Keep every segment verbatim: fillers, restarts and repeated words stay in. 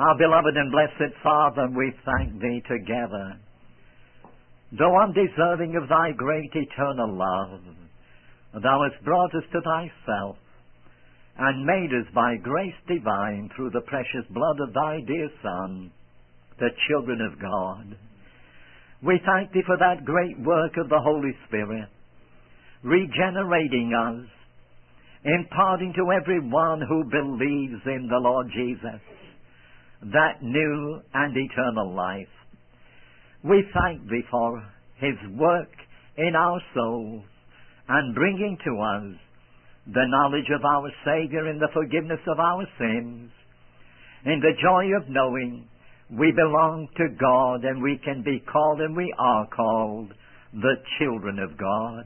Our beloved and blessed Father, we thank Thee together. Though undeserving of Thy great eternal love, Thou hast brought us to Thyself, and made us by grace divine through the precious blood of Thy dear Son, the children of God. We thank Thee for that great work of the Holy Spirit, regenerating us, imparting to every one who believes in the Lord Jesus that new and eternal life. We thank Thee for His work in our souls and bringing to us the knowledge of our Savior in the forgiveness of our sins, in the joy of knowing we belong to God and we can be called, and we are called, the children of God.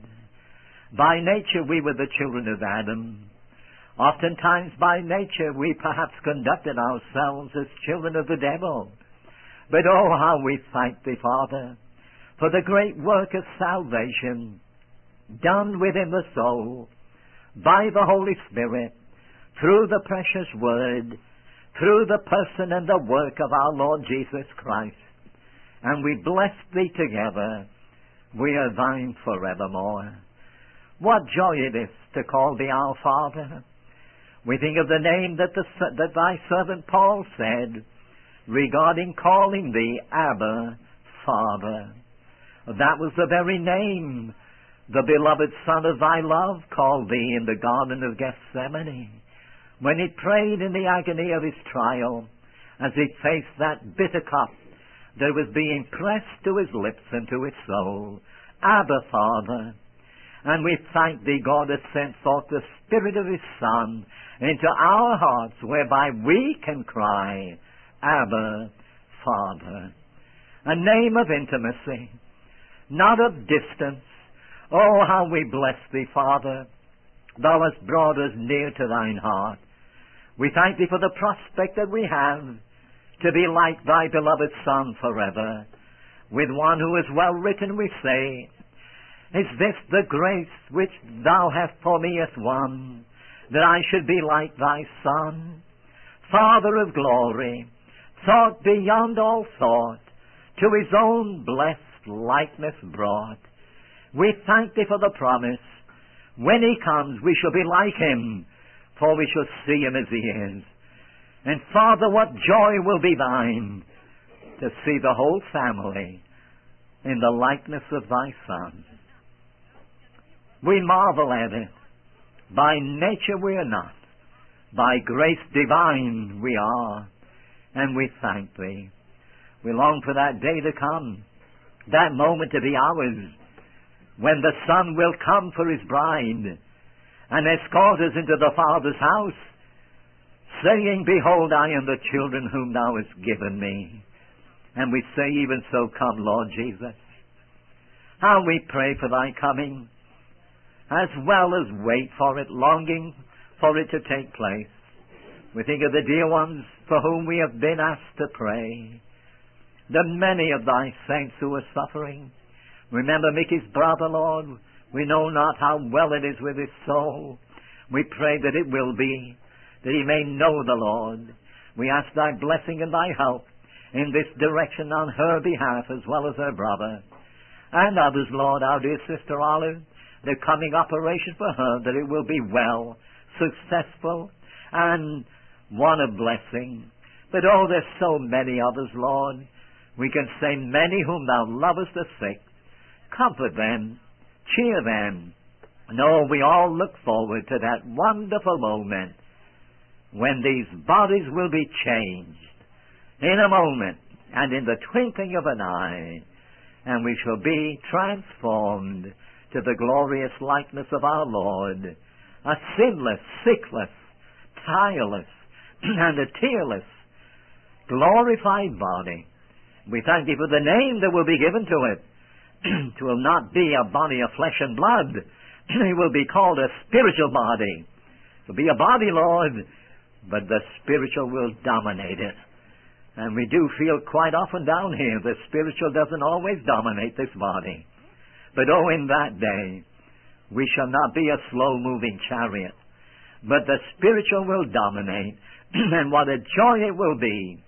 By nature we were the children of Adam. Oftentimes by nature we perhaps conducted ourselves as children of the devil. But oh, how we thank Thee, Father, for the great work of salvation done within the soul by the Holy Spirit, through the precious Word, through the person and the work of our Lord Jesus Christ. And we bless Thee together. We are Thine forevermore. What joy it is to call Thee our Father. We think of the name that, the, that Thy servant Paul said regarding calling Thee Abba, Father. That was the very name the beloved Son of Thy love called Thee in the Garden of Gethsemane, when He prayed in the agony of His trial, as He faced that bitter cup that was being pressed to His lips and to His soul. Abba, Father. And we thank Thee, God, has sent forth the Spirit of His Son into our hearts, whereby we can cry, Abba, Father. A name of intimacy, not of distance. Oh, how we bless Thee, Father. Thou hast brought us near to Thine heart. We thank Thee for the prospect that we have to be like Thy beloved Son forever. With one who is well written, we say, Is this the grace which Thou hast for me as one, that I should be like Thy Son? Father of glory, thought beyond all thought, to His own blessed likeness brought. We thank Thee for the promise. When He comes, we shall be like Him, for we shall see Him as He is. And Father, what joy will be Thine to see the whole family in the likeness of Thy Son. We marvel at it. By nature we are not. By grace divine we are. And we thank Thee. We long for that day to come, that moment to be ours, when the Son will come for His bride and escort us into the Father's house, saying, Behold, I am the children whom Thou hast given me. And we say, even so, come, Lord Jesus. How we pray for Thy coming, as well as wait for it, longing for it to take place. We think of the dear ones for whom we have been asked to pray, the many of Thy saints who are suffering. Remember Mickey's brother, Lord. We know not how well it is with his soul. We pray that it will be, that he may know the Lord. We ask Thy blessing and Thy help in this direction on her behalf as well as her brother. And others, Lord, our dear sister Olive, the coming operation for her, that it will be well, successful, and one of blessing. But oh, there's so many others, Lord. We can say many whom Thou lovest are sick. Comfort them, cheer them. No, we all look forward to that wonderful moment when these bodies will be changed in a moment and in the twinkling of an eye, and we shall be transformed to the glorious likeness of our Lord, a sinless, sickless, tireless, and a tearless, glorified body. We thank Thee for the name that will be given to it. It will not be a body of flesh and blood. It will be called a spiritual body. It will be a body, Lord, but the spiritual will dominate it. And we do feel quite often down here the spiritual doesn't always dominate this body. But oh, in that day, we shall not be a slow-moving chariot, but the spiritual will dominate. And what a joy it will be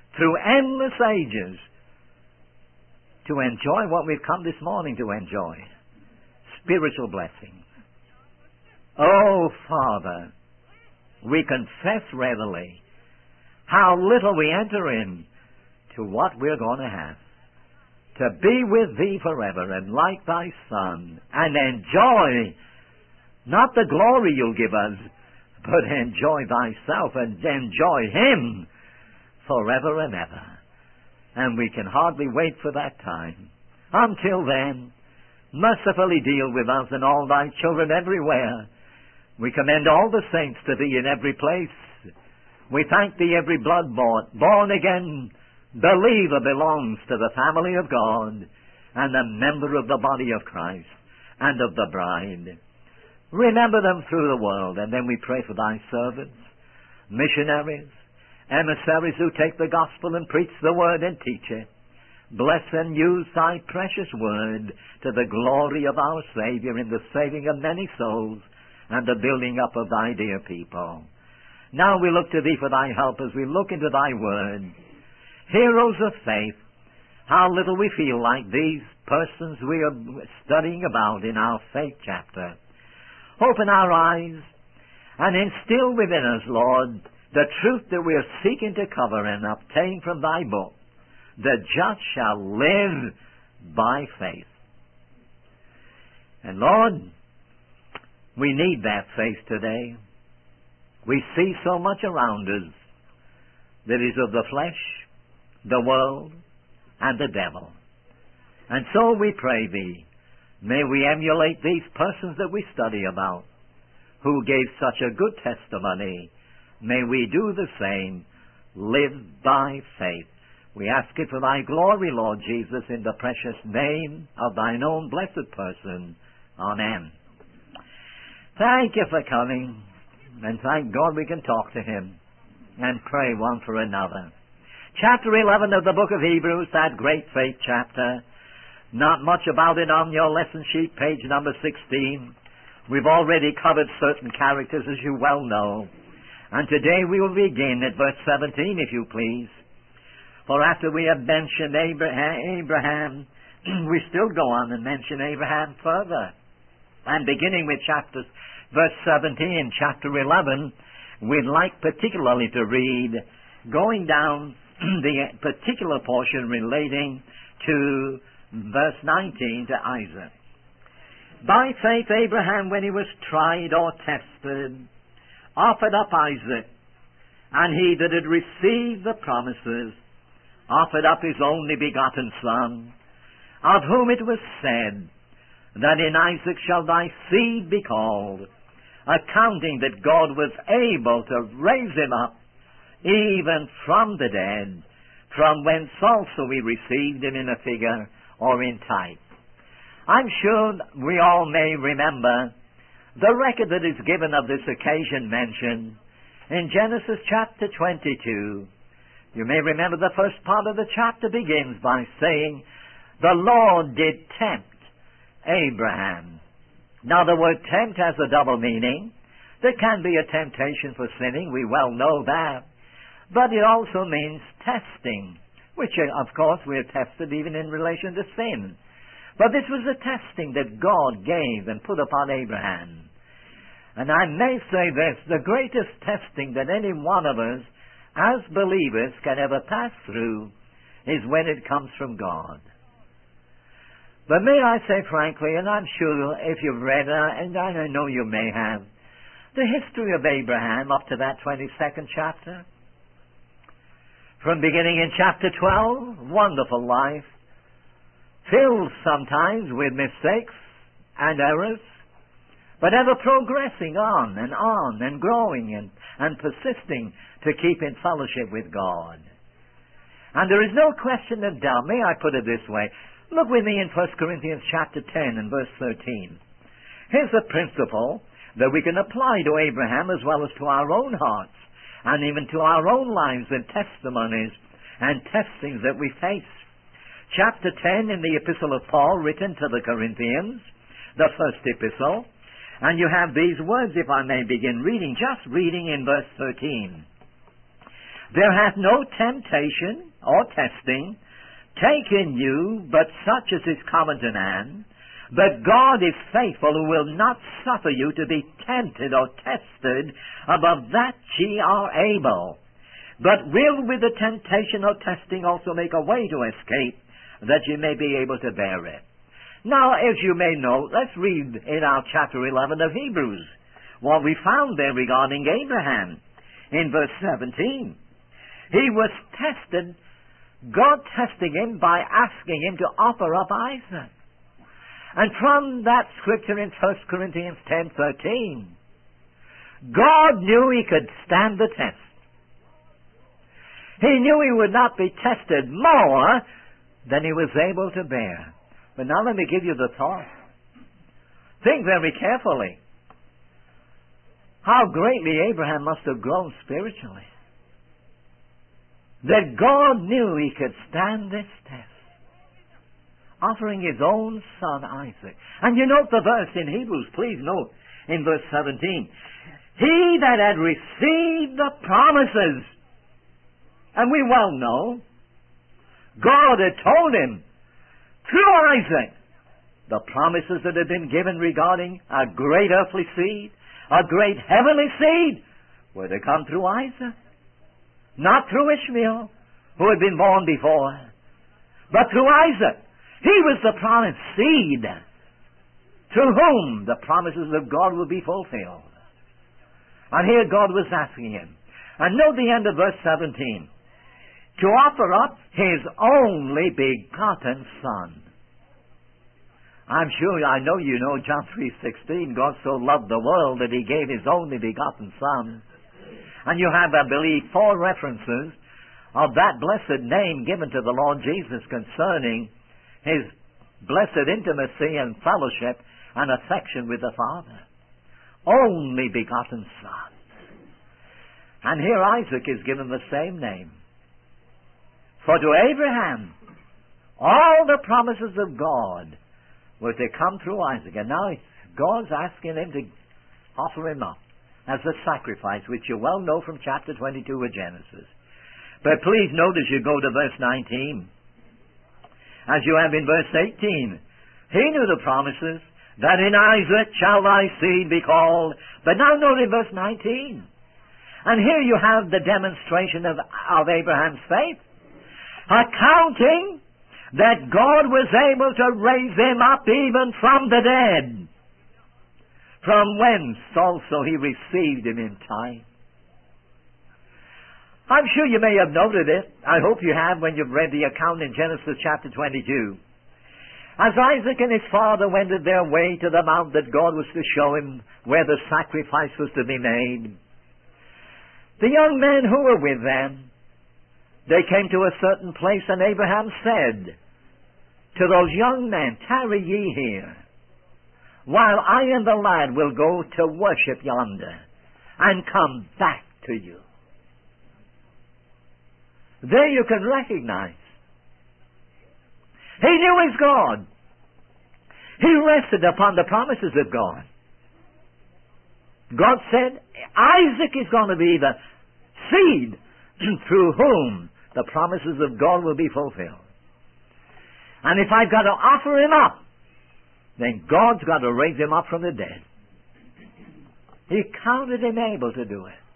through endless ages to enjoy what we've come this morning to enjoy. Spiritual blessings. Oh, Father, we confess readily how little we enter in to what we're going to have. To be with Thee forever and like Thy Son and enjoy not the glory You'll give us, but enjoy Thyself and enjoy Him forever and ever. And we can hardly wait for that time. Until then, mercifully deal with us and all Thy children everywhere. We commend all the saints to Thee in every place. We thank Thee every blood-bought, born-again believer belongs to the family of God and a member of the body of Christ and of the bride. Remember them through the world, and then we pray for Thy servants, missionaries, emissaries who take the gospel and preach the word and teach it. Bless and use Thy precious word to the glory of our Savior in the saving of many souls and the building up of Thy dear people. Now we look to Thee for Thy help as we look into Thy word. Heroes of faith, how little we feel like these persons we are studying about in our faith chapter. Open our eyes and instill within us, Lord, the truth that we are seeking to cover and obtain from Thy book. The just shall live by faith. And Lord, we need that faith today. We see so much around us that is of the flesh, the world, and the devil. And so we pray Thee, may we emulate these persons that we study about, who gave such a good testimony. May we do the same, live by faith. We ask it for Thy glory, Lord Jesus, in the precious name of Thine own blessed person. Amen. Thank You for coming, and thank God we can talk to Him and pray one for another. Chapter eleven of the book of Hebrews, that great faith chapter. Not much about it on your lesson sheet, page number sixteen. We've already covered certain characters, as you well know. And today we will begin at verse seventeen, if you please. For after we have mentioned Abraham, we still go on and mention Abraham further. And beginning with chapter, verse seventeen, chapter eleven, we'd like particularly to read, going down the particular portion relating to verse nineteen, to Isaac. By faith Abraham, when he was tried or tested, offered up Isaac, and he that had received the promises offered up his only begotten son, of whom it was said, that in Isaac shall thy seed be called, accounting that God was able to raise him up even from the dead, from whence also we received him in a figure or in type. I'm sure we all may remember the record that is given of this occasion mentioned in Genesis chapter twenty-two. You may remember the first part of the chapter begins by saying, the Lord did tempt Abraham. Now the word tempt has a double meaning. There can be a temptation for sinning, we well know that. But it also means testing, which of course we are tested even in relation to sin. But this was a testing that God gave and put upon Abraham. And I may say this, the greatest testing that any one of us as believers can ever pass through is when it comes from God. But may I say frankly, and I'm sure if you've read, uh, and I know you may have, the history of Abraham up to that twenty-second chapter, from beginning in chapter twelve, wonderful life, filled sometimes with mistakes and errors, but ever progressing on and on and growing and, and persisting to keep in fellowship with God. And there is no question of doubt. May I put it this way? Look with me in First Corinthians chapter ten and verse thirteen. Here's a principle that we can apply to Abraham as well as to our own hearts and even to our own lives and testimonies and testings that we face. Chapter ten in the epistle of Paul written to the Corinthians, the first epistle, and you have these words, if I may begin reading, just reading in verse thirteen. There hath no temptation or testing taken you, but such as is common to man. But God is faithful, who will not suffer you to be tempted or tested above that ye are able, but will with the temptation or testing also make a way to escape, that ye may be able to bear it. Now, as you may know, let's read in our chapter eleven of Hebrews what we found there regarding Abraham in verse seventeen. He was tested, God testing him by asking him to offer up Isaac. And from that scripture in First Corinthians ten thirteen, God knew he could stand the test. He knew he would not be tested more than he was able to bear. But now let me give you the thought. Think very carefully how greatly Abraham must have grown spiritually. That God knew he could stand this test, offering his own son Isaac. And you note the verse in Hebrews, please note, in verse seventeen. He that had received the promises, and we well know, God had told him, through Isaac, the promises that had been given regarding a great earthly seed, a great heavenly seed, were to come through Isaac. Not through Ishmael, who had been born before, but through Isaac. He was the promised seed, through whom the promises of God would be fulfilled. And here God was asking him. And note the end of verse seventeen. To offer up his only begotten Son. I'm sure, I know you know John three sixteen, God so loved the world that he gave his only begotten Son. And you have, I believe, four references of that blessed name given to the Lord Jesus concerning his blessed intimacy and fellowship and affection with the Father. Only begotten Son. And here Isaac is given the same name. For to Abraham, all the promises of God were to come through Isaac. And now God's asking him to offer him up as a sacrifice, which you well know from chapter twenty-two of Genesis. But please note as you go to verse nineteen, as you have in verse eighteen, he knew the promises, that in Isaac shall thy seed be called. But now note in verse nineteen, and here you have the demonstration of, of Abraham's faith, accounting that God was able to raise him up even from the dead, from whence also he received him in time. I'm sure you may have noted it. I hope you have when you've read the account in Genesis chapter twenty-two. As Isaac and his father wended their way to the mount that God was to show him where the sacrifice was to be made, the young men who were with them, they came to a certain place, and Abraham said to those young men, tarry ye here, while I and the lad will go to worship yonder, and come back to you. There you can recognize he knew his God. He rested upon the promises of God. God said, Isaac is going to be the seed through whom the promises of God will be fulfilled. And if I've got to offer him up, then God's got to raise him up from the dead. He counted him able to do it.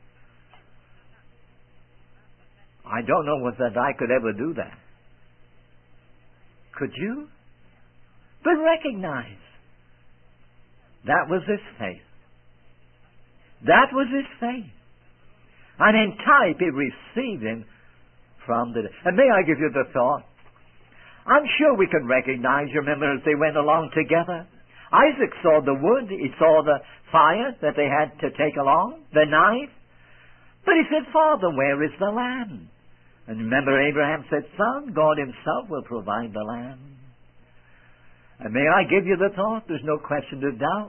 I don't know whether I could ever do that. Could you? But recognize, that was his faith. That was his faith. And in type, he received him from the dead. And may I give you the thought? I'm sure we can recognize, you remember, as they went along together, Isaac saw the wood, he saw the fire that they had to take along, the knife. But he said, Father, where is the lamb? And remember, Abraham said, Son, God himself will provide the lamb. And may I give you the thought, there's no question of doubt,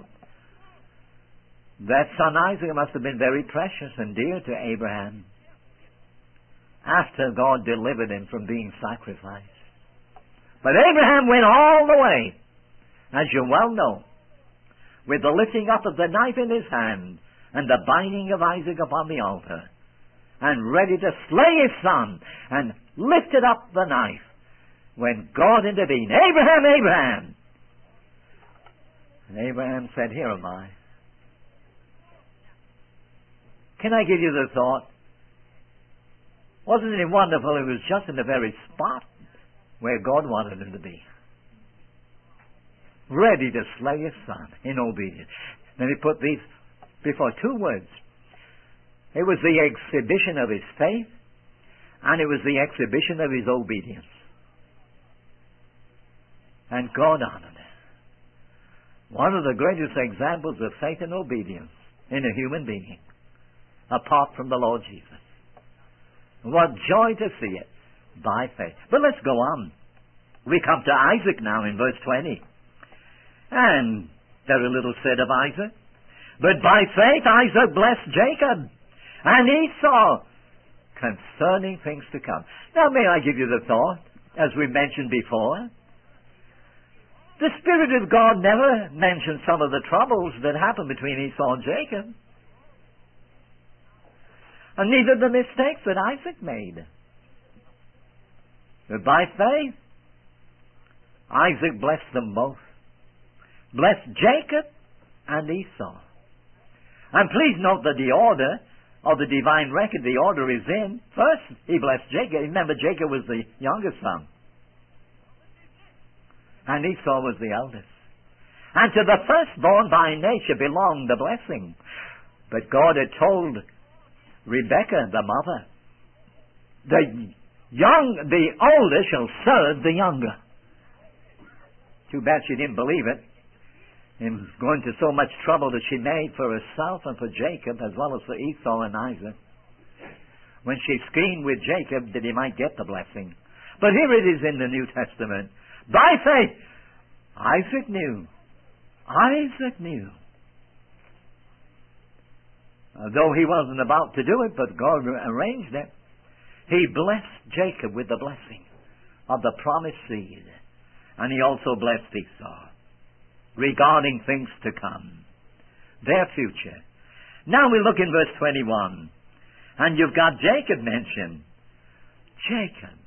that son Isaac must have been very precious and dear to Abraham after God delivered him from being sacrificed. But Abraham went all the way, as you well know, with the lifting up of the knife in his hand and the binding of Isaac upon the altar. and ready to slay his son, and lifted up the knife when God intervened. Abraham, Abraham! And Abraham said, here am I. Can I give you the thought? Wasn't it wonderful? It was just in the very spot where God wanted him to be. Ready to slay his son in obedience. Then he put these before two words. It was the exhibition of his faith, and it was the exhibition of his obedience. And God honored it. One of the greatest examples of faith and obedience in a human being, apart from the Lord Jesus. What joy to see it by faith. But let's go on. We come to Isaac now in verse twenty. And very little said of Isaac. But by faith Isaac blessed Jacob and Esau concerning things to come. Now may I give you the thought, as we mentioned before, the Spirit of God never mentioned some of the troubles that happened between Esau and Jacob. And neither the mistakes that Isaac made. But by faith, Isaac blessed them both. Blessed Jacob and Esau. And please note that the order of the divine record, the order is in. First, he blessed Jacob. Remember, Jacob was the youngest son. And Esau was the eldest. And to the firstborn by nature belonged the blessing. But God had told Rebekah, the mother, the young, the older shall serve the younger. Too bad she didn't believe it. And was going to so much trouble that she made for herself and for Jacob, as well as for Esau and Isaac, when she schemed with Jacob that he might get the blessing. But here it is in the New Testament. By faith, Isaac knew. Isaac knew. Uh, though he wasn't about to do it, but God arranged it. He blessed Jacob with the blessing of the promised seed. And he also blessed Esau regarding things to come, their future. Now we look in verse twenty-one, and you've got Jacob mentioned. Jacob.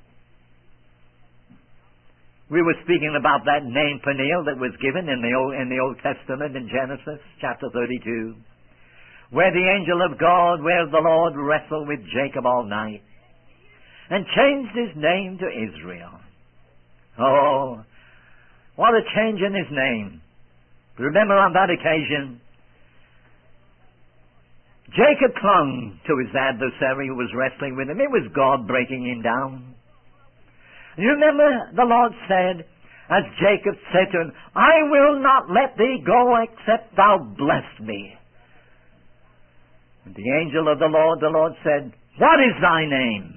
We were speaking about that name Peniel that was given in the Old, in the Old Testament in Genesis chapter thirty-two, where the angel of God, where the Lord wrestled with Jacob all night and changed his name to Israel. Oh, what a change in his name. Remember on that occasion, Jacob clung to his adversary who was wrestling with him. It was God breaking him down. You remember the Lord said, as Jacob said to him, I will not let thee go except thou bless me. And the angel of the Lord, the Lord said, what is thy name?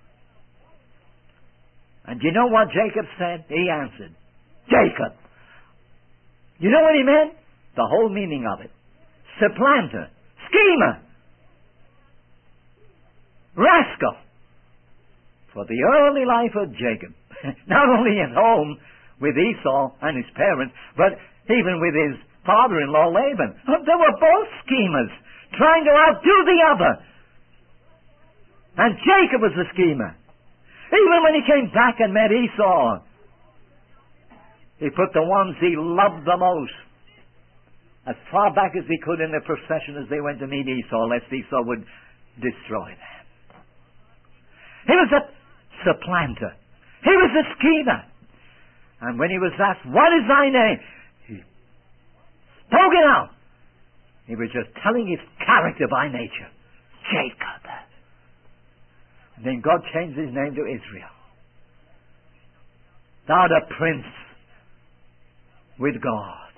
And you know what Jacob said? He answered, Jacob. You know what he meant? The whole meaning of it. Supplanter. Schemer. Rascal. For the early life of Jacob, not only at home with Esau and his parents, but even with his father-in-law Laban. They were both schemers, trying to outdo the other. And Jacob was the schemer. Even when he came back and met Esau, he put the ones he loved the most as far back as he could in the procession as they went to meet Esau, lest Esau would destroy them. He was a supplanter. He was a schemer. And when he was asked, what is thy name? He spoke it out. He was just telling his character by nature. Jacob. And then God changed his name to Israel. Thou art a prince with God.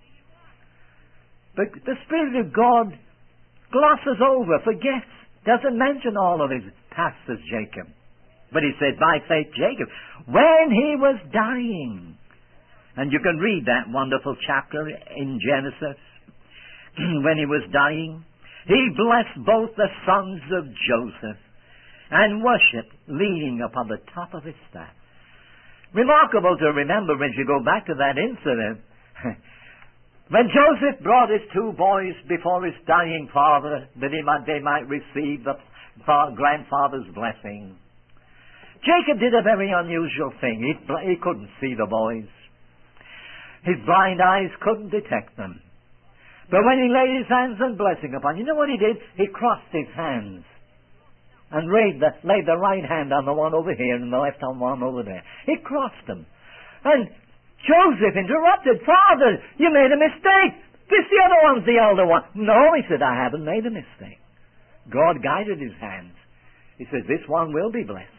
But the Spirit of God glosses over, forgets, doesn't mention all of his past as Jacob. But he said, by faith Jacob, when he was dying. And you can read that wonderful chapter in Genesis. When he was dying, he blessed both the sons of Joseph and worshipped, leaning upon the top of his staff. Remarkable to remember when you go back to that incident. When Joseph brought his two boys before his dying father, that he might, they might receive the grandfather's blessing. Jacob did a very unusual thing. He, he couldn't see the boys. His blind eyes couldn't detect them. But when he laid his hands and blessing upon, you know what he did? He crossed his hands and laid the, laid the right hand on the one over here and the left on one over there. He crossed them. And Joseph interrupted. Father, you made a mistake. This the other one's the elder one. No, he said, I haven't made a mistake. God guided his hands. He says, this one will be blessed.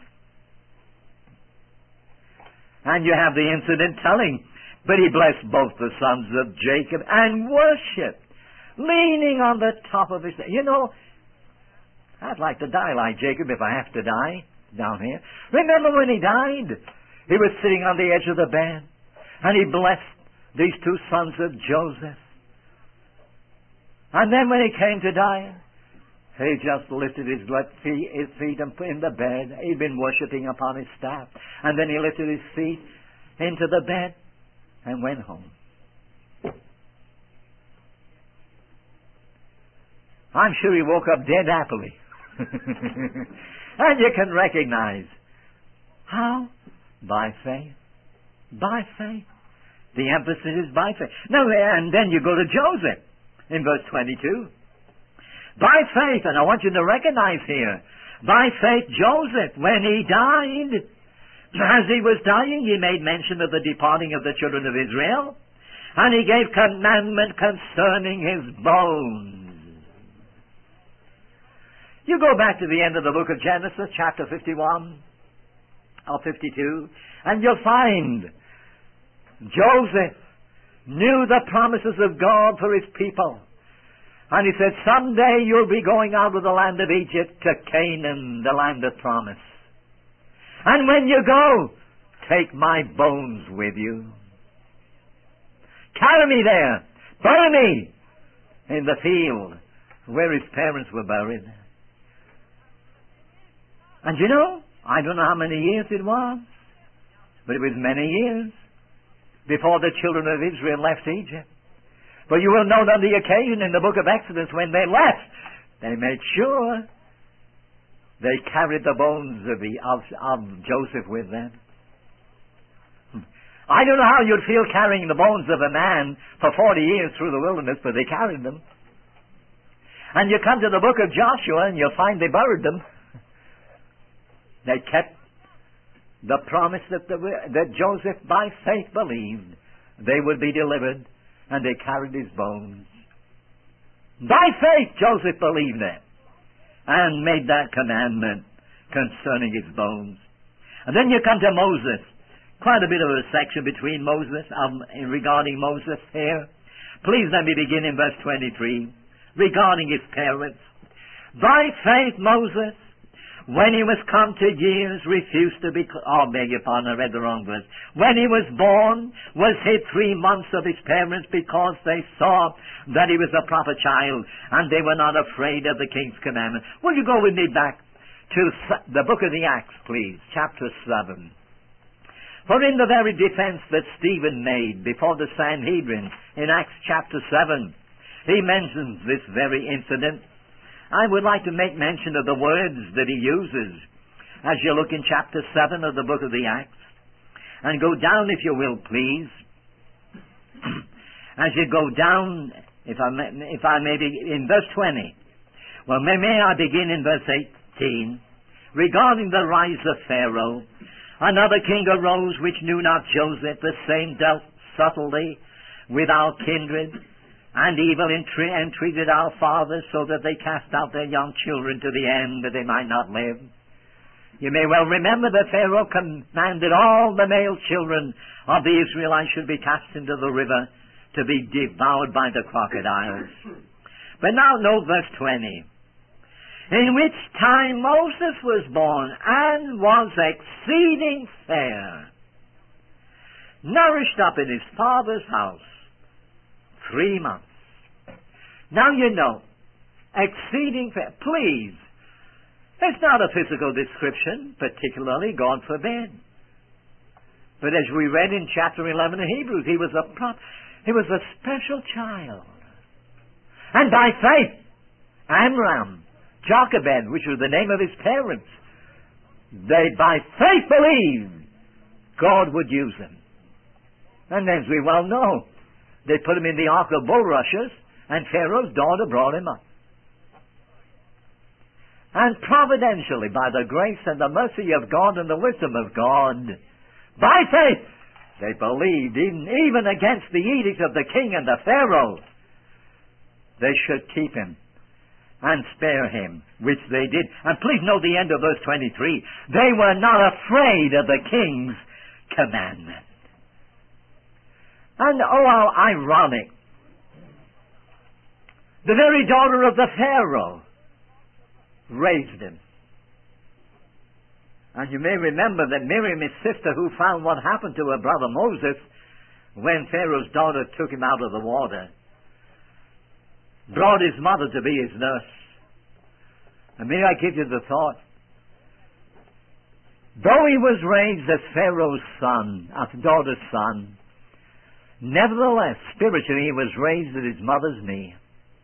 And you have the incident telling, but he blessed both the sons of Jacob and worshipped, leaning on the top of his... You know, I'd like to die like Jacob if I have to die down here. Remember when he died? He was sitting on the edge of the bed, and he blessed these two sons of Joseph. And then when he came to die, he just lifted his left feet, his feet and put in the bed. He'd been worshipping upon his staff. And then he lifted his feet into the bed and went home. I'm sure he woke up dead happily. And you can recognize. How? By faith. By faith. The emphasis is by faith. Now, and then you go to Joseph in verse twenty-two. By faith, and I want you to recognize here, by faith Joseph, when he died, as he was dying, he made mention of the departing of the children of Israel, and he gave commandment concerning his bones. You go back to the end of the book of Genesis, chapter fifty-one, or fifty-two, and you'll find Joseph knew the promises of God for his people. And he said, someday you'll be going out of the land of Egypt to Canaan, the land of promise. And when you go, take my bones with you. Carry me there. Bury me in the field where his parents were buried. And you know, I don't know how many years it was, but it was many years before the children of Israel left Egypt. But you will note on the occasion in the book of Exodus when they left, they made sure they carried the bones of, the, of, of Joseph with them. I don't know how you'd feel carrying the bones of a man for forty years through the wilderness, but they carried them. And you come to the book of Joshua and you'll find they buried them. They kept the promise that, the, that Joseph by faith believed they would be delivered. And they carried his bones. By faith, Joseph believed that and made that commandment concerning his bones. And then you come to Moses. Quite a bit of a section between Moses, um, regarding Moses here. Please let me begin in verse twenty-three, regarding his parents. By faith, Moses, when he was come to years, refused to be... Oh, beg your pardon, I read the wrong verse. When he was born, was hid three months of his parents because they saw that he was a proper child, and they were not afraid of the king's commandment. Will you go with me back to the book of the Acts, please, chapter seven. For in the very defense that Stephen made before the Sanhedrin in Acts chapter seven, he mentions this very incident. I would like to make mention of the words that he uses as you look in chapter seven of the book of the Acts. And go down, if you will, please. As you go down, if I may, if I may be, in verse twenty. Well, may, may I begin in verse eighteen. Regarding the rise of Pharaoh, another king arose which knew not Joseph, the same dealt subtly with our kindred, and evil entreated our fathers, so that they cast out their young children to the end, that they might not live. You may well remember that Pharaoh commanded all the male children of the Israelites should be cast into the river to be devoured by the crocodiles. But now note verse twenty. In which time Moses was born and was exceeding fair, nourished up in his father's house three months. Now you know, exceeding fair. Please, it's not a physical description, particularly, God forbid. But as we read in chapter eleven of Hebrews, he was a prop, he was a special child. And by faith, Amram Jochebed, which was the name of his parents. They by faith believed God would use him. And as we well know, they put him in the ark of bulrushes, and Pharaoh's daughter brought him up. And providentially, by the grace and the mercy of God and the wisdom of God, by faith, they believed, even, even against the edict of the king and the Pharaoh, they should keep him and spare him, which they did. And please note the end of verse twenty-three. They were not afraid of the king's commandment. And oh, how ironic. The very daughter of the Pharaoh raised him. And you may remember that Miriam, his sister, who found what happened to her brother Moses when Pharaoh's daughter took him out of the water, brought his mother to be his nurse. And may I give you the thought? Though he was raised as Pharaoh's son, as daughter's son, nevertheless, spiritually, he was raised at his mother's knee.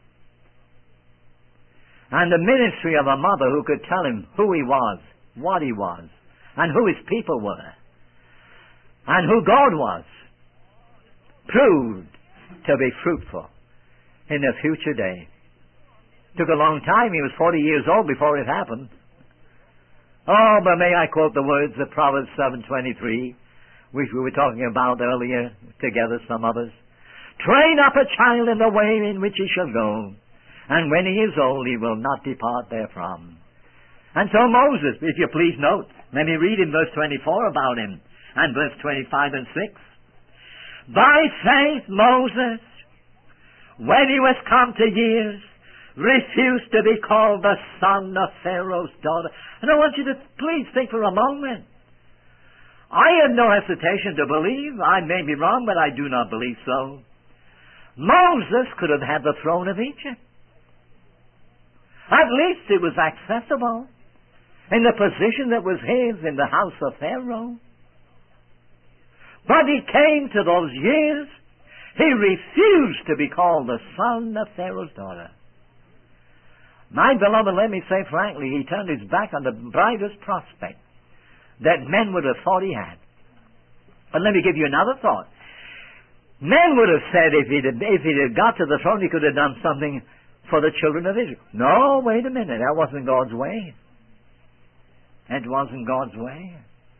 And the ministry of a mother who could tell him who he was, what he was, and who his people were, and who God was, proved to be fruitful in the future day. Took a long time. He was forty years old before it happened. Oh, but may I quote the words of Proverbs seven twenty-three, which we were talking about earlier together, some others. Train up a child in the way in which he shall go, and when he is old, he will not depart therefrom. And so Moses, if you please note, let me read in verse twenty-four about him, and verse twenty-five and six. By faith Moses, when he was come to years, refused to be called the son of Pharaoh's daughter. And I want you to please think for a moment. I have no hesitation to believe, I may be wrong, but I do not believe so, Moses could have had the throne of Egypt. At least it was accessible in the position that was his in the house of Pharaoh. But he came to those years, he refused to be called the son of Pharaoh's daughter. My beloved, let me say frankly, he turned his back on the brightest prospect that men would have thought he had. But let me give you another thought. Men would have said if he'd, if he'd have got to the throne, he could have done something for the children of Israel. No, wait a minute. That wasn't God's way. It wasn't God's way.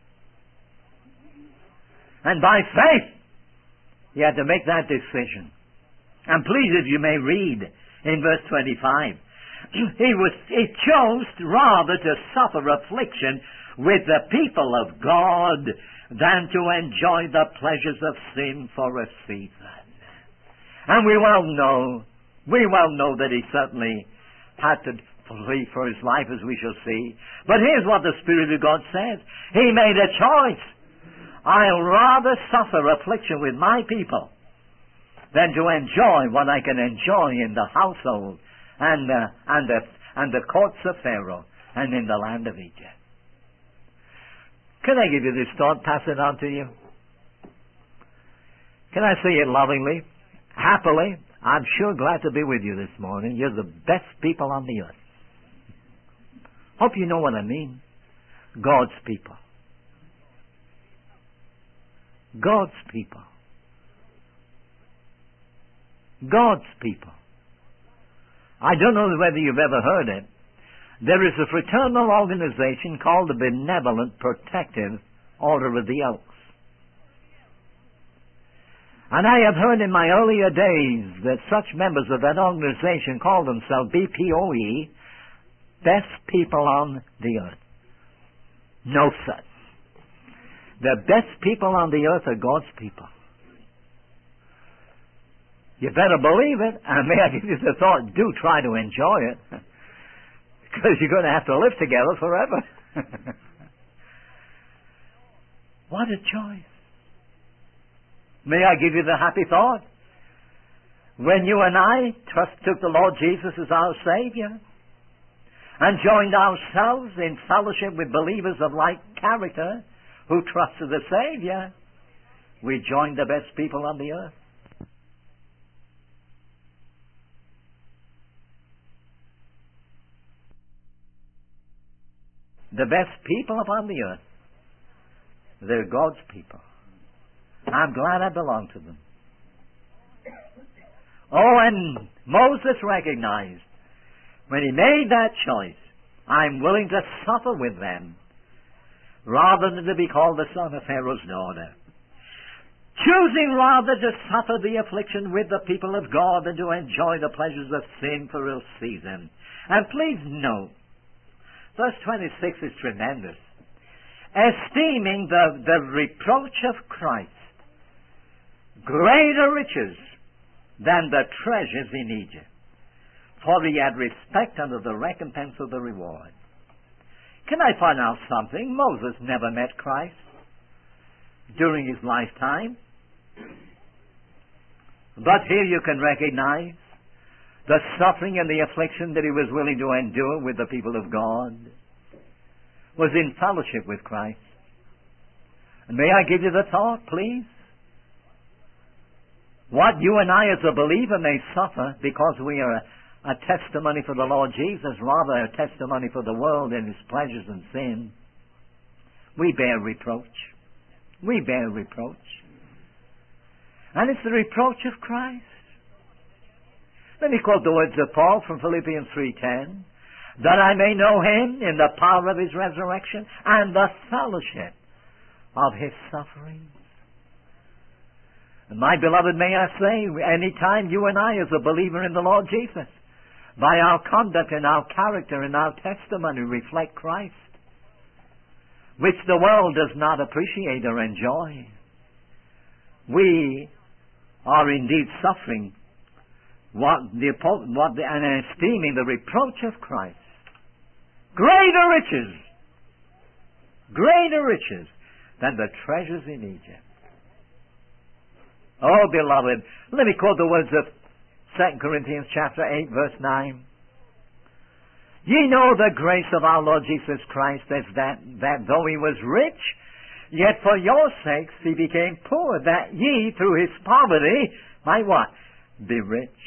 And by faith, he had to make that decision. And please, if you may read in verse twenty-five, he was he chose rather to suffer affliction with the people of God than to enjoy the pleasures of sin for a season. And we well know We well know that he certainly had to flee for his life, as we shall see. But here's what the Spirit of God says. He made a choice. I'll rather suffer affliction with my people than to enjoy what I can enjoy in the household and, uh, and, the, and the courts of Pharaoh and in the land of Egypt. Can I give you this thought, pass it on to you? Can I say it lovingly, happily? I'm sure glad to be with you this morning. You're the best people on the earth. Hope you know what I mean. God's people. God's people. God's people. I don't know whether you've ever heard it. There is a fraternal organization called the Benevolent Protective Order of the Oaks. And I have heard in my earlier days that such members of that organization call themselves B P O E, best people on the earth. No, sir. The best people on the earth are God's people. You better believe it, and may I give you the thought, do try to enjoy it, because you're going to have to live together forever. What a choice. May I give you the happy thought? When you and I trust, took the Lord Jesus as our Savior and joined ourselves in fellowship with believers of like character who trusted the Savior, we joined the best people on the earth. the best people upon the earth. They're God's people. I'm glad I belong to them. Oh, and Moses recognized when he made that choice, I'm willing to suffer with them rather than to be called the son of Pharaoh's daughter. Choosing rather to suffer the affliction with the people of God than to enjoy the pleasures of sin for a season. And please note, verse twenty-six is tremendous. Esteeming the, the reproach of Christ greater riches than the treasures in Egypt, for he had respect unto the recompense of the reward. Can I find out something? Moses never met Christ during his lifetime. But here you can recognize the suffering and the affliction that he was willing to endure with the people of God was in fellowship with Christ. And may I give you the thought, please? What you and I as a believer may suffer because we are a, a testimony for the Lord Jesus, rather a testimony for the world and its pleasures and sin, we bear reproach. We bear reproach. And it's the reproach of Christ. Let me quote the words of Paul from Philippians three ten. That I may know him in the power of his resurrection and the fellowship of his sufferings. And my beloved, may I say, any time you and I as a believer in the Lord Jesus, by our conduct and our character and our testimony reflect Christ, which the world does not appreciate or enjoy, we are indeed suffering what the, what the, and esteeming the reproach of Christ. Greater riches, greater riches than the treasures in Egypt. Oh, beloved, let me quote the words of Second Corinthians chapter eight, verse nine. Ye know the grace of our Lord Jesus Christ, as that, that though he was rich, yet for your sakes he became poor, that ye through his poverty might what? Be rich.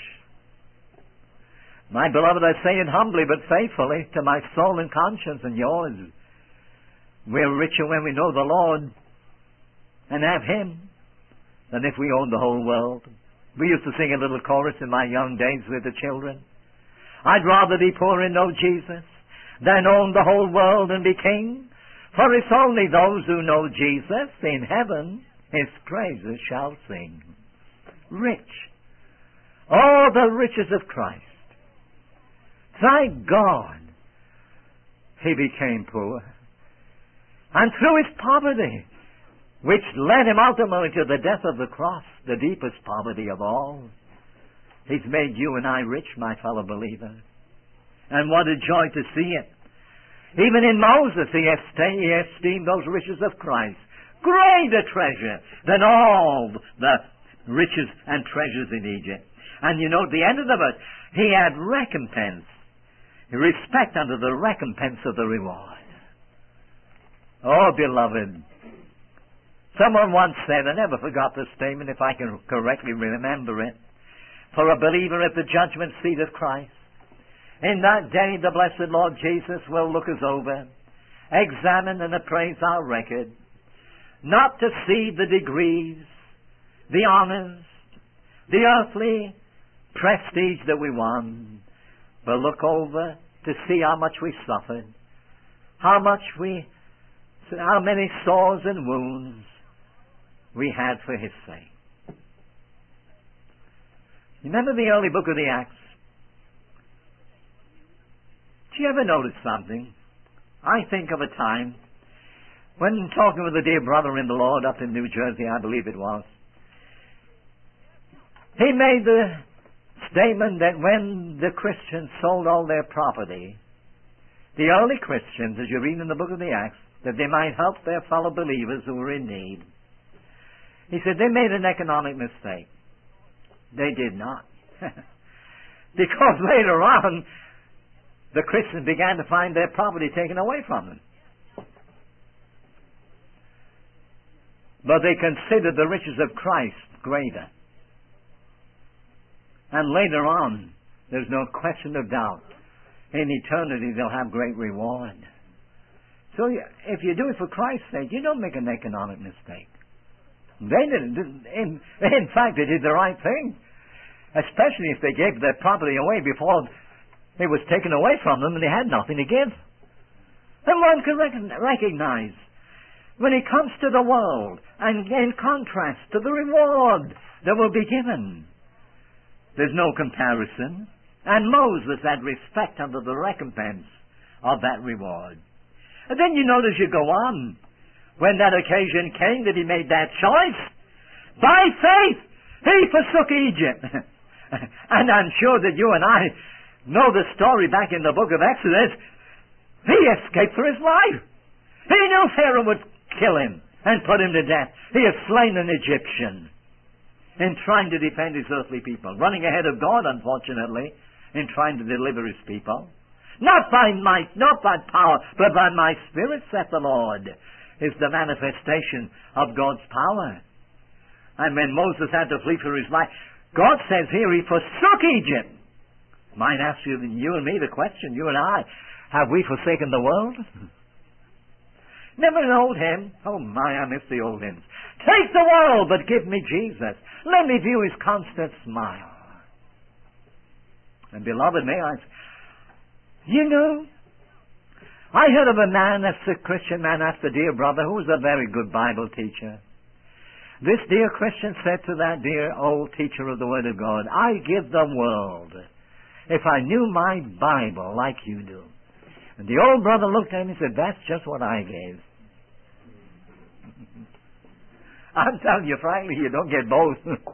My beloved, I say it humbly but faithfully to my soul and conscience and yours. We're richer when we know the Lord and have him than if we owned the whole world. We used to sing a little chorus in my young days with the children. I'd rather be poor and know Jesus than own the whole world and be king. For it's only those who know Jesus in heaven his praises shall sing. Rich. Oh, the riches of Christ. Thank God he became poor. And through his poverty, which led him ultimately to the death of the cross, the deepest poverty of all, he's made you and I rich, my fellow believer. And what a joy to see it. Even in Moses, he esteemed those riches of Christ greater treasure than all the riches and treasures in Egypt. And you know, at the end of the verse, he had recompense, respect unto the recompense of the reward. Oh, beloved, someone once said, I never forgot this statement if I can correctly remember it, for a believer at the judgment seat of Christ, in that day the blessed Lord Jesus will look us over, examine and appraise our record, not to see the degrees, the honors, the earthly prestige that we won, but look over to see how much we suffered, how much we, how many sores and wounds we had for his sake. Remember the early book of the Acts? Do you ever notice something? I think of a time when talking with a dear brother in the Lord up in New Jersey, I believe it was, he made the statement that when the Christians sold all their property, the early Christians, as you read in the book of the Acts, that they might help their fellow believers who were in need. He said they made an economic mistake. They did not. Because later on, the Christians began to find their property taken away from them. But they considered the riches of Christ greater. And later on, there's no question of doubt, in eternity they'll have great reward. So you, if you do it for Christ's sake, you don't make an economic mistake. They didn't. In, in fact, they did the right thing. Especially if they gave their property away before it was taken away from them and they had nothing to give. And one can recognize when it comes to the world and in contrast to the reward that will be given, there's no comparison. And Moses had respect under the recompense of that reward. And then you notice you go on. When that occasion came that he made that choice, by faith he forsook Egypt. And I'm sure that you and I know the story back in the book of Exodus. He escaped for his life. He knew Pharaoh would kill him and put him to death. He had slain an Egyptian in trying to defend his earthly people, running ahead of God, unfortunately, in trying to deliver his people. Not by might, not by power, but by my Spirit, saith the Lord, is the manifestation of God's power. And when Moses had to flee for his life, God says here he forsook Egypt. Might ask you, you and me the question, you and I, have we forsaken the world? Remember an old hymn? Oh my, I miss the old hymns. Take the world, but give me Jesus. Let me view his constant smile. And beloved, may I... You know, I heard of a man, a Christian man, asked a dear brother who was a very good Bible teacher. This dear Christian said to that dear old teacher of the Word of God, I give the world if I knew my Bible like you do. And the old brother looked at him and said, that's just what I gave. I'm telling you frankly, you don't get both.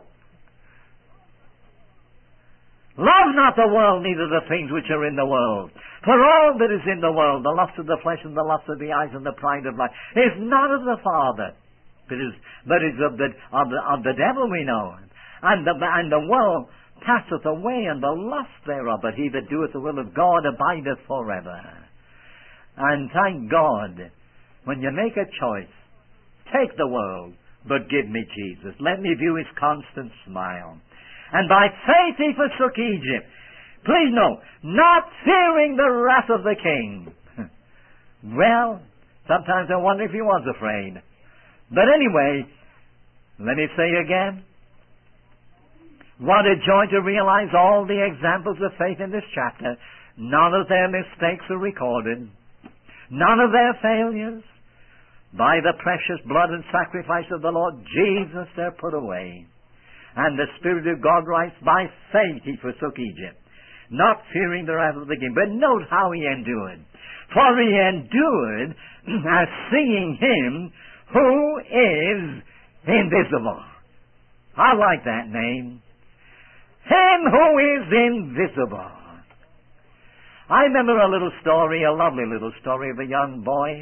Love not the world, neither the things which are in the world. For all that is in the world, the lust of the flesh and the lust of the eyes and the pride of life, is not of the Father, but is, but is of the, of the, of the devil, we know. And the, and the world passeth away, and the lust thereof, but he that doeth the will of God abideth forever. And thank God, when you make a choice, take the world, but give me Jesus. Let me view his constant smile. And by faith he forsook Egypt. Please note, not fearing the wrath of the king. Well, sometimes I wonder if he was afraid. But anyway, let me say again, what a joy to realize all the examples of faith in this chapter. None of their mistakes are recorded. None of their failures. By the precious blood and sacrifice of the Lord Jesus they're put away. And the Spirit of God writes, by faith he forsook Egypt, not fearing the wrath of the king. But note how he endured. For he endured as seeing him who is invisible. I like that name. Him who is invisible. I remember a little story, a lovely little story of a young boy.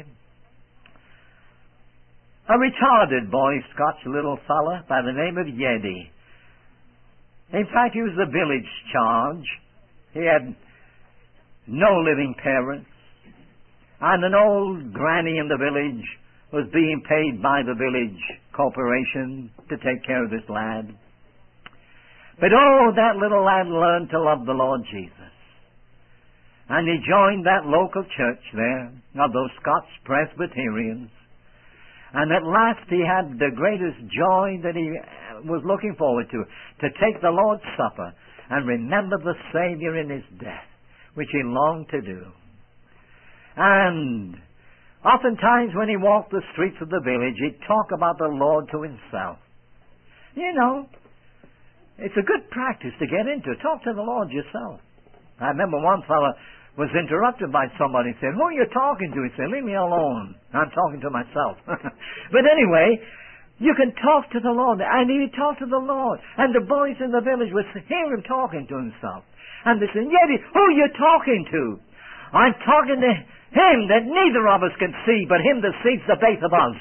A retarded boy, Scotch little fella by the name of Yeti. In fact, he was the village charge. He had no living parents. And an old granny in the village was being paid by the village corporation to take care of this lad. But oh, that little lad learned to love the Lord Jesus. And he joined that local church there, of those Scots Presbyterians. And at last he had the greatest joy that he was looking forward to, to take the Lord's Supper and remember the Savior in his death, which he longed to do. And oftentimes when he walked the streets of the village, he'd talk about the Lord to himself. You know, it's a good practice to get into. Talk to the Lord yourself. I remember one fellow was interrupted by somebody and said, who are you talking to? He said, leave me alone. I'm talking to myself. But anyway, you can talk to the Lord. And he talked to the Lord. And the boys in the village would hear him talking to himself. And they said, Yeti, who are you talking to? I'm talking to him that neither of us can see, but him that sees the both of us.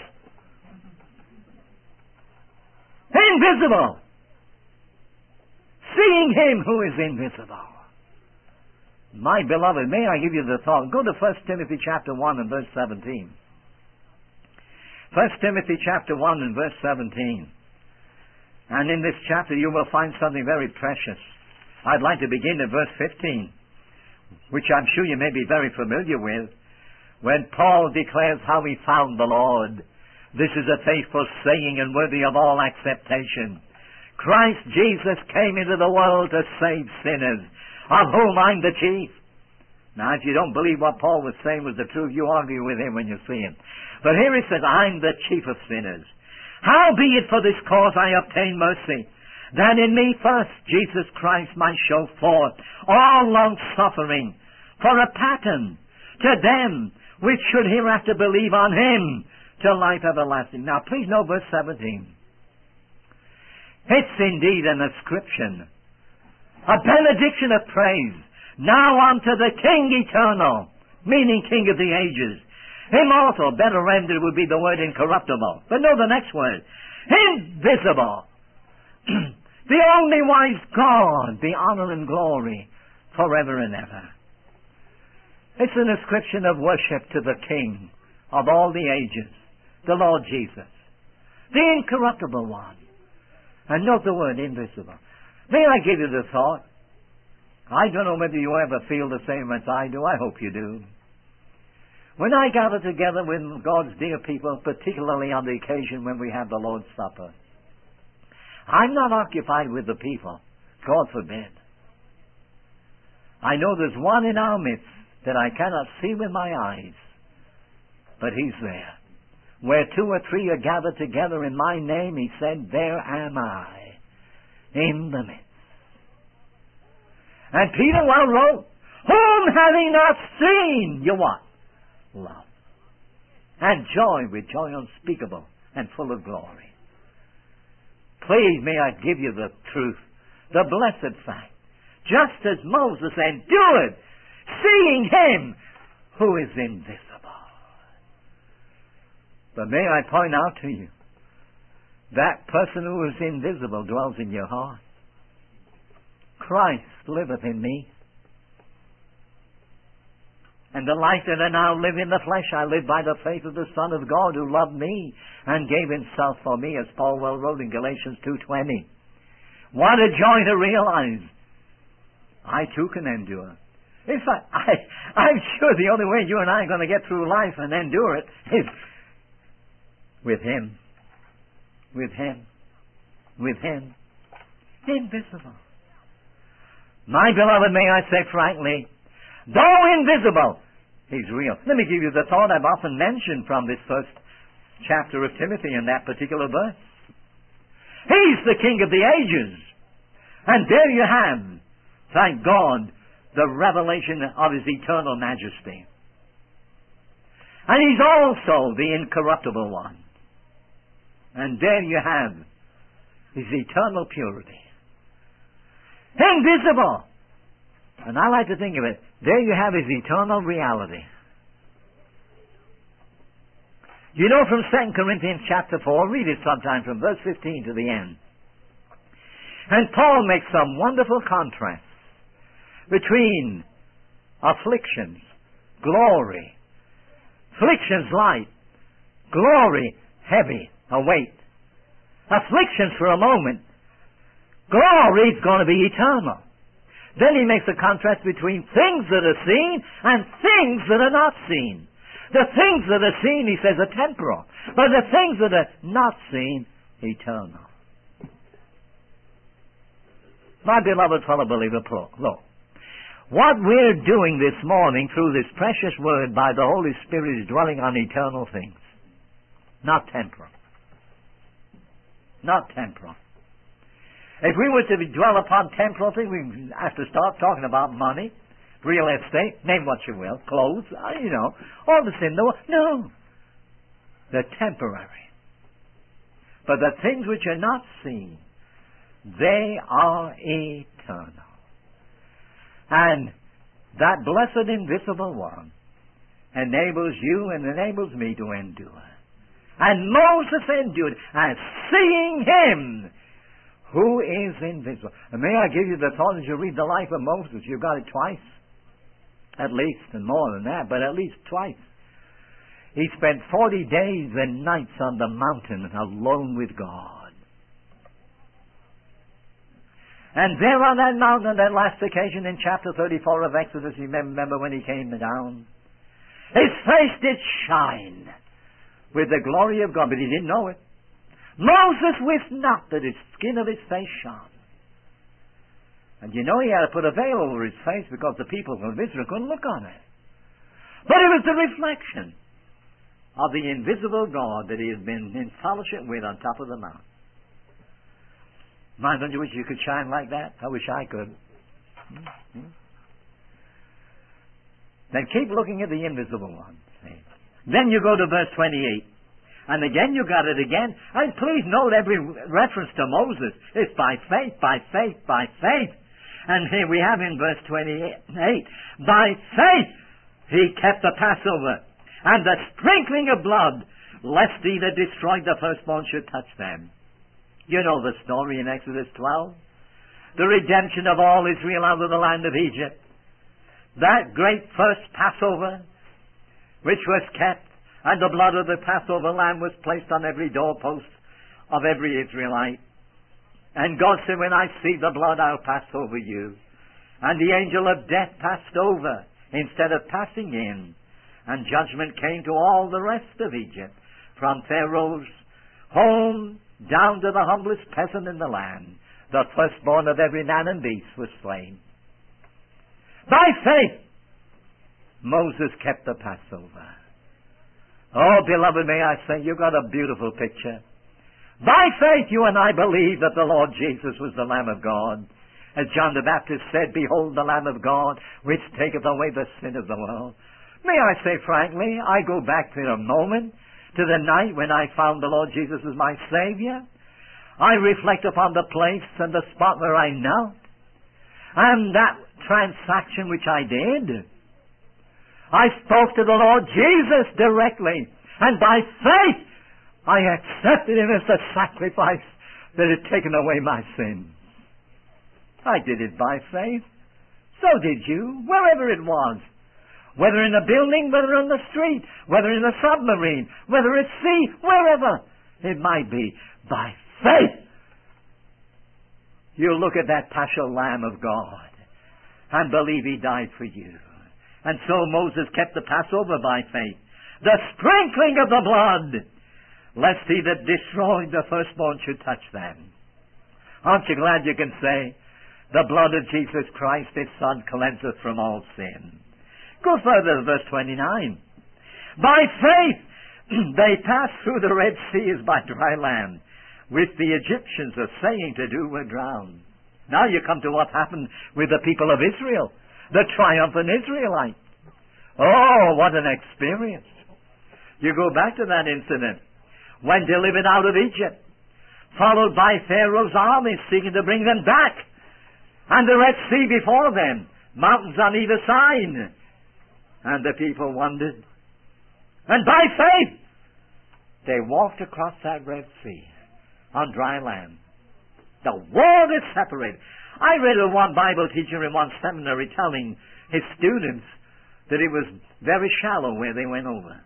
Invisible. Seeing him who is invisible. My beloved, may I give you the thought? Go to First Timothy chapter one and verse seventeen. First Timothy chapter one and verse seventeen. And in this chapter you will find something very precious. I'd like to begin at verse fifteen, which I'm sure you may be very familiar with, When Paul declares how he found the Lord, this is a faithful saying and worthy of all acceptation. Christ Jesus came into the world to save sinners, of whom I'm the chief. Now, if you don't believe what Paul was saying was the truth, you argue with him when you see him. But here he says, I'm the chief of sinners. Howbeit for this cause I obtain mercy, that in me first Jesus Christ might show forth all long-suffering for a pattern to them which should hereafter believe on him to life everlasting. Now, please note verse seventeen. It's indeed an ascription, a benediction of praise, now unto the King eternal, meaning King of the ages. Immortal, better rendered would be the word incorruptible. But know the next word. Invisible. The only wise God, the honor and glory forever and ever. It's an ascription of worship to the King of all the ages, the Lord Jesus, the incorruptible one. And note the word invisible. May I give you the thought? I don't know whether you ever feel the same as I do. I hope you do. When I gather together with God's dear people, particularly on the occasion when we have the Lord's Supper, I'm not occupied with the people. God forbid. I know there's one in our midst that I cannot see with my eyes, but He's there. Where two or three are gathered together in my name, He said, there am I, in the midst. And Peter well wrote, whom having not seen, you what? Love. And joy with joy unspeakable and full of glory. Please, may I give you the truth, the blessed fact. Just as Moses endured, seeing Him who is invisible. But may I point out to you, that person who is invisible dwells in your heart. Christ liveth in me. And the life that I now live in the flesh, I live by the faith of the Son of God who loved me and gave Himself for me, as Paul well wrote in Galatians two twenty. What a joy to realize I too can endure. In fact, I, I'm sure the only way you and I are going to get through life and endure it is with Him. With Him. With Him. Invisible. My beloved, may I say frankly, though invisible, He's real. Let me give you the thought I've often mentioned from this first chapter of Timothy in that particular verse. He's the King of the ages. And there you have, thank God, the revelation of His eternal majesty. And He's also the incorruptible one. And there you have His eternal purity. Invisible. And I like to think of it, there you have His eternal reality. You know from Second Corinthians chapter four, read it sometime from verse fifteen to the end. And Paul makes some wonderful contrasts between afflictions, glory, afflictions light, glory heavy, a weight. Afflictions for a moment, glory is going to be eternal. Then he makes a contrast between things that are seen and things that are not seen. The things that are seen, he says, are temporal. But the things that are not seen, eternal. My beloved fellow believer, look. What we're doing this morning through this precious word by the Holy Spirit is dwelling on eternal things. Not temporal. Not temporal. If we were to dwell upon temporal things, we have to start talking about money, real estate, name what you will, clothes, you know, all the sin. No. They're temporary. But the things which are not seen, they are eternal. And that blessed invisible one enables you and enables me to endure. And Moses endured as seeing Him who is invisible. And may I give you the thought as you read the life of Moses, you've got it twice. At least, and more than that, but at least twice. He spent forty days and nights on the mountain alone with God. And there on that mountain, that last occasion in chapter thirty-four of Exodus, you remember when he came down? His face did shine with the glory of God, but he didn't know it. Moses wist not that his skin of his face shone. And you know he had to put a veil over his face because the people of Israel couldn't look on it. But it was the reflection of the invisible God that he had been in fellowship with on top of the mount. My, don't you wish you could shine like that? I wish I could. Mm-hmm. Then keep looking at the invisible one. See? Then you go to verse twenty-eight. And again you got it again. And please note every reference to Moses is by faith, by faith, by faith. And here we have in verse twenty-eight, by faith he kept the Passover and the sprinkling of blood, lest he that destroyed the firstborn should touch them. You know the story in Exodus twelve. The redemption of all Israel out of the land of Egypt. That great first Passover, which was kept, and the blood of the Passover lamb was placed on every doorpost of every Israelite. And God said, when I see the blood, I'll pass over you. And the angel of death passed over instead of passing in. And judgment came to all the rest of Egypt, from Pharaoh's home down to the humblest peasant in the land. The firstborn of every man and beast was slain. By faith, Moses kept the Passover. Oh, beloved, may I say, you've got a beautiful picture. By faith, you and I believe that the Lord Jesus was the Lamb of God. As John the Baptist said, behold the Lamb of God, which taketh away the sin of the world. May I say frankly, I go back to a moment, to the night when I found the Lord Jesus as my Savior. I reflect upon the place and the spot where I knelt, and that transaction which I did. I spoke to the Lord Jesus directly, and by faith I accepted Him as the sacrifice that had taken away my sins. I did it by faith. So did you, wherever it was. Whether in a building, whether on the street, whether in a submarine, whether at sea, wherever it might be. By faith, you look at that Paschal Lamb of God and believe He died for you. And so Moses kept the Passover by faith. The sprinkling of the blood, lest he that destroyed the firstborn should touch them. Aren't you glad you can say, the blood of Jesus Christ, His Son, cleanseth from all sin? Go further to verse twenty-nine. By faith they passed through the Red Sea as by dry land, which the Egyptians are saying to do were drowned. Now you come to what happened with the people of Israel, the triumphant Israelite. Oh, what an experience. You go back to that incident when delivered out of Egypt, followed by Pharaoh's army seeking to bring them back, and the Red Sea before them, mountains on either side. And the people wondered. And by faith, they walked across that Red Sea on dry land. The world is separated. I read of one Bible teacher in one seminary telling his students that it was very shallow where they went over.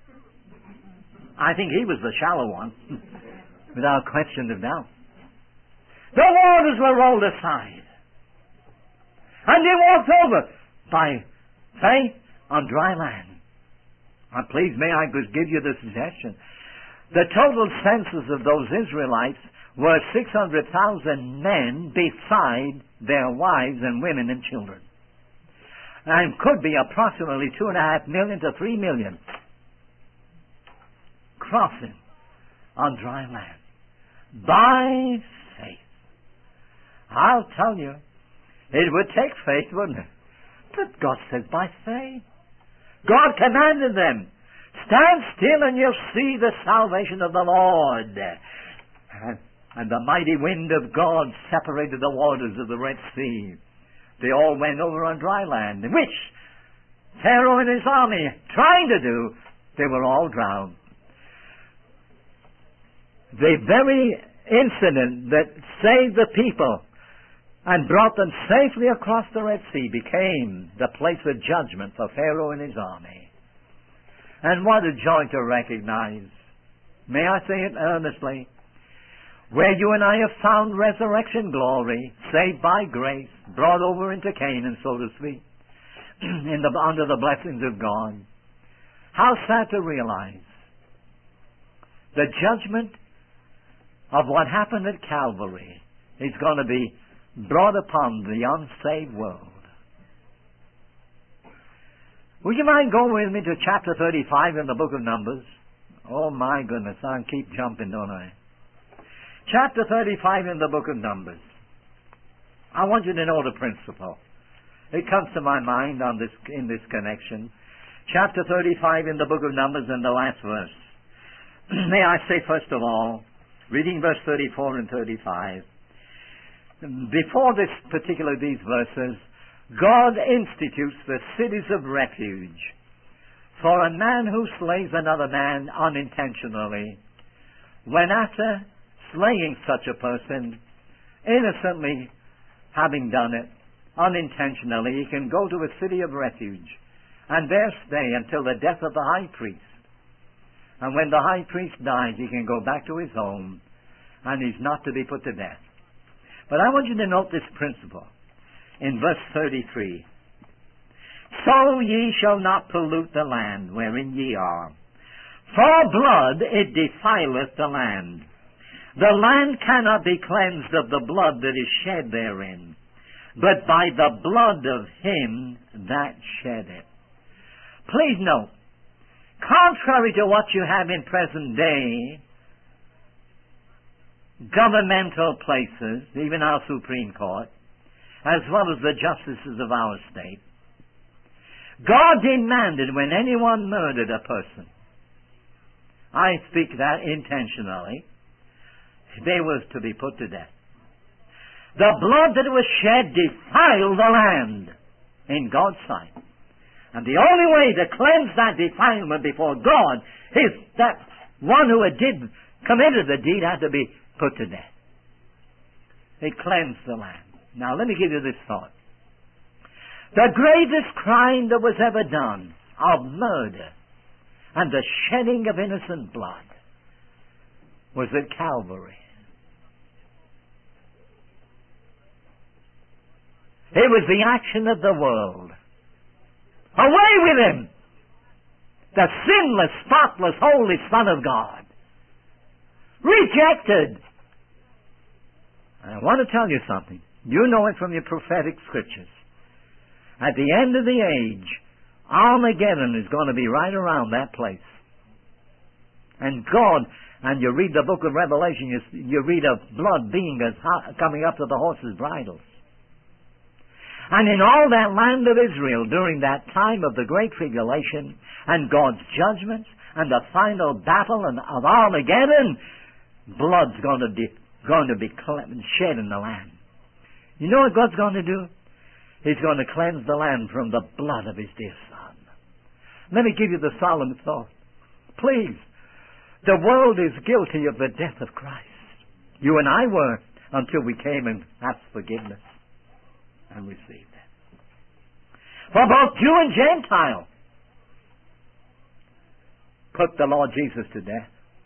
I think he was the shallow one, without question of doubt. The waters were rolled aside, and they walked over by faith on dry land. And please, may I just give you the suggestion. The total census of those Israelites were six hundred thousand men beside their wives and women and children. And could be approximately two and a half million to three million crossing on dry land. By faith. I'll tell you, it would take faith, wouldn't it? But God says by faith. God commanded them, stand still and you'll see the salvation of the Lord. And, and the mighty wind of God separated the waters of the Red Sea. They all went over on dry land, which Pharaoh and his army trying to do, they were all drowned. The very incident that saved the people and brought them safely across the Red Sea became the place of judgment for Pharaoh and his army. And what a joy to recognize, may I say it earnestly, where you and I have found resurrection glory, saved by grace, brought over into Canaan, so to speak, in the, under the blessings of God. How sad to realize the judgment of what happened at Calvary is going to be brought upon the unsaved world. Would you mind going with me to chapter thirty-five in the book of Numbers? Oh my goodness, I keep jumping, don't I? Chapter thirty-five in the book of Numbers. I want you to know the principle. It comes to my mind on this, in this connection. Chapter thirty-five in the book of Numbers and the last verse. May I say first of all, reading verse thirty-four and thirty-five, before this particular these verses, God institutes the cities of refuge for a man who slays another man unintentionally. When after slaying such a person, innocently having done it, unintentionally, he can go to a city of refuge and there stay until the death of the high priest. And when the high priest dies, he can go back to his home and he's not to be put to death. But I want you to note this principle in verse thirty-three. So ye shall not pollute the land wherein ye are. For blood it defileth the land. The land cannot be cleansed of the blood that is shed therein, but by the blood of him that shed it. Please note, contrary to what you have in present day, governmental places, even our Supreme Court, as well as the justices of our state, God demanded when anyone murdered a person, I speak that intentionally, they was to be put to death. The blood that was shed defiled the land in God's sight. And the only way to cleanse that defilement before God is that one who had did, committed the deed had to be put to death. It cleansed the land. Now let me give you this thought. The greatest crime that was ever done of murder and the shedding of innocent blood was at Calvary. It was the action of the world. Away with him! The sinless, spotless, holy Son of God. Rejected! I want to tell you something. You know it from your prophetic scriptures. At the end of the age, Armageddon is going to be right around that place. And God, and you read the book of Revelation, you, you read of blood being as hot, coming up to the horses' bridles. And in all that land of Israel, during that time of the Great Tribulation, and God's judgments, and the final battle of Armageddon, blood's going to be, going to be shed in the land. You know what God's going to do? He's going to cleanse the land from the blood of His dear Son. Let me give you the solemn thought. Please, the world is guilty of the death of Christ. You and I were, until we came and asked forgiveness and received it. For both Jew and Gentile put the Lord Jesus to death.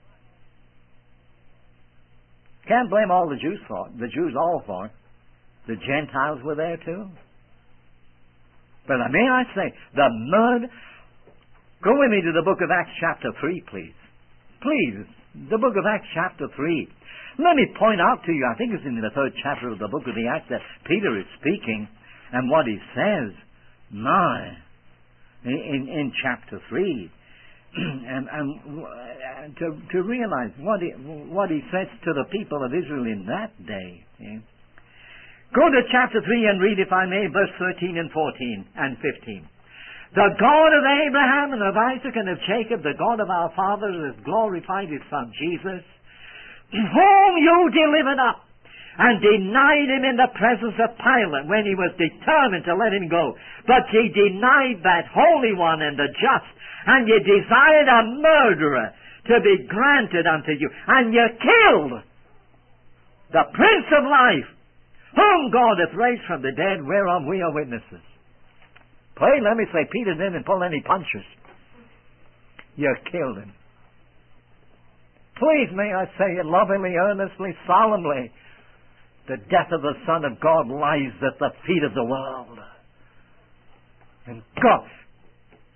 Can't blame all the Jews for it. The Jews all for it. The Gentiles were there too. But may I say, the murder... Go with me to the book of Acts chapter three, please. Please, the book of Acts chapter three. Let me point out to you, I think it's in the third chapter of the book of the Acts that Peter is speaking, and what he says, my, in, in chapter three. and and to, to realize what he, what he says to the people of Israel in that day. Yeah? Go to chapter three and read, if I may, verse thirteen and fourteen and fifteen. The God of Abraham and of Isaac and of Jacob, the God of our fathers, has glorified His Son Jesus, whom you delivered up and denied Him in the presence of Pilate when he was determined to let Him go. But ye denied that Holy One and the just, and ye desired a murderer to be granted unto you, and ye killed the Prince of Life, whom God hath raised from the dead, whereof we are witnesses. Pray, let me say, Peter didn't pull any punches. You killed Him. Please, may I say it lovingly, earnestly, solemnly, the death of the Son of God lies at the feet of the world. And God,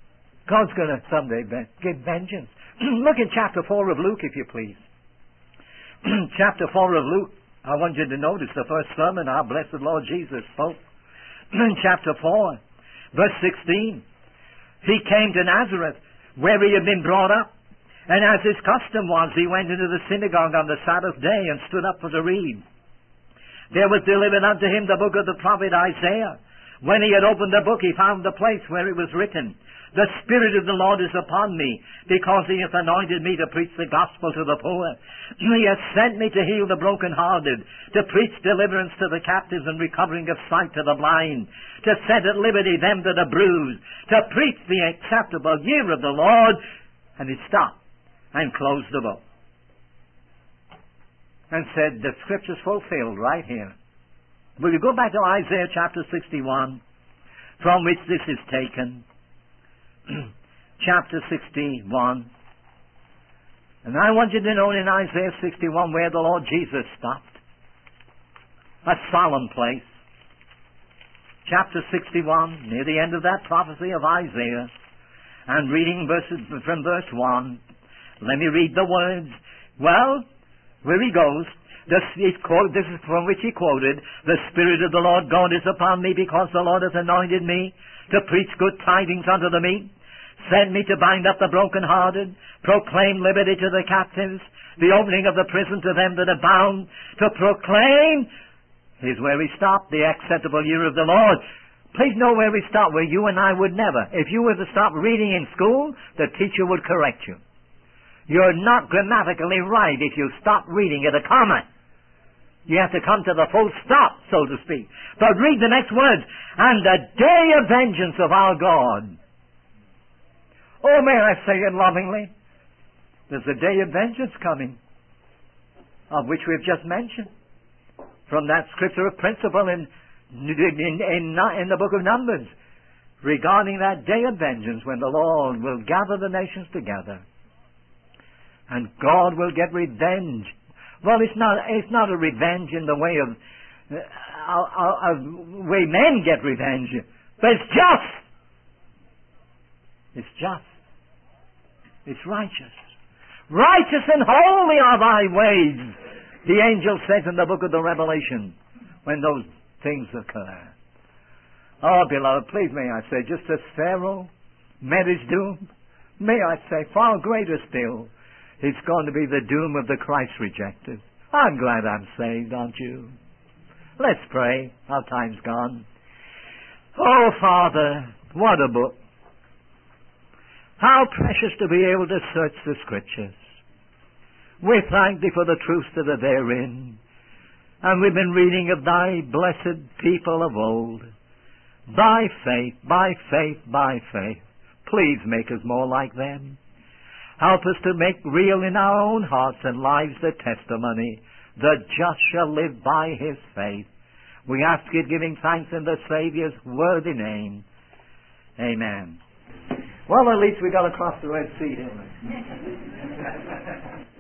God's going to someday get vengeance. Look in chapter four of Luke, if you please. Chapter four of Luke. I want you to notice the first sermon our blessed Lord Jesus spoke. Chapter four, verse sixteen. He came to Nazareth, where he had been brought up. And as his custom was, he went into the synagogue on the Sabbath day and stood up for to read. There was delivered unto him the book of the prophet Isaiah. When he had opened the book, he found the place where it was written, The Spirit of the Lord is upon me, because he hath anointed me to preach the gospel to the poor. He hath sent me to heal the brokenhearted, to preach deliverance to the captives and recovering of sight to the blind, to set at liberty them that are bruised, to preach the acceptable year of the Lord. And he stopped and closed the book and said, the scripture's fulfilled right here. Will you go back to Isaiah chapter sixty-one, from which this is taken? Chapter sixty-one. And I want you to know in Isaiah sixty-one where the Lord Jesus stopped. A solemn place. Chapter sixty-one, near the end of that prophecy of Isaiah. And reading verses from verse one. Let me read the words. Well, where he goes, this, quote, this is from which he quoted, The Spirit of the Lord God is upon me, because the Lord hath anointed me to preach good tidings unto the meek, sent me to bind up the brokenhearted, proclaim liberty to the captives, the opening of the prison to them that are bound, to proclaim, here's where we stop, the acceptable year of the Lord. Please know where we stop, where you and I would never. If you were to stop reading in school, the teacher would correct you. You're not grammatically right if you stop reading at a comma. You have to come to the full stop, so to speak. But read the next words. And the day of vengeance of our God. Oh, may I say it lovingly? There's a day of vengeance coming, of which we've just mentioned, from that scripture of principle in, in, in, in the book of Numbers, regarding that day of vengeance when the Lord will gather the nations together. And God will get revenge. Well, it's not, it's not a revenge in the way of, uh, uh, uh, way men get revenge, but it's just. It's just. It's righteous. Righteous and holy are thy ways, the angel says in the book of the Revelation, when those things occur. Oh, beloved, please may I say, just as Pharaoh met his doom, may I say, far greater still, it's going to be the doom of the Christ rejected. I'm glad I'm saved, aren't you? Let's pray. Our time's gone. Oh, Father, what a book. How precious to be able to search the Scriptures. We thank Thee for the truths that are therein. And we've been reading of Thy blessed people of old. By faith, by faith, by faith. Please make us more like them. Help us to make real in our own hearts and lives the testimony, the just shall live by his faith. We ask it giving thanks in the Savior's worthy name. Amen. Well, at least we got across the Red Sea, didn't we?